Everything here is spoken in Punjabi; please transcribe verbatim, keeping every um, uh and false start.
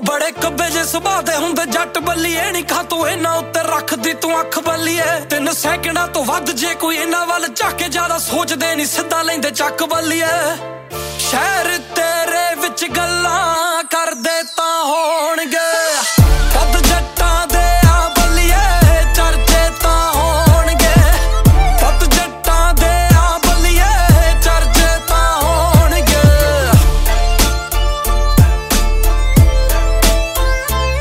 ਬੜੇ ਕੱਬੇ ਜੇ ਸੁਭਾਅ ਦੇ ਹੁੰਦੇ ਜੱਟ ਬੱਲੀਏ ਨੀ ਖਾ ਤੂੰ ਇਹਨਾਂ ਉੱਤੇ ਰੱਖਦੀ ਤੂੰ ਅੱਖ ਬੱਲੀਏ ਤਿੰਨ ਸੈਕਿੰਡਾਂ ਤੋਂ ਵੱਧ ਜੇ ਕੋਈ ਇਹਨਾਂ ਵੱਲ ਝਾਕੇ ਜ਼ਿਆਦਾ ਸੋਚਦੇ ਨੀ ਸਿੱਧਾ ਲੈਂਦੇ ਚੱਕ ਬੱਲੀਏ ਸ਼ਹਿਰ ਤੇਰੇ ਵਿੱਚ ਗੱਲਾਂ ਕਰਦੇ ਤਾਂ ਹੋਣਗੇ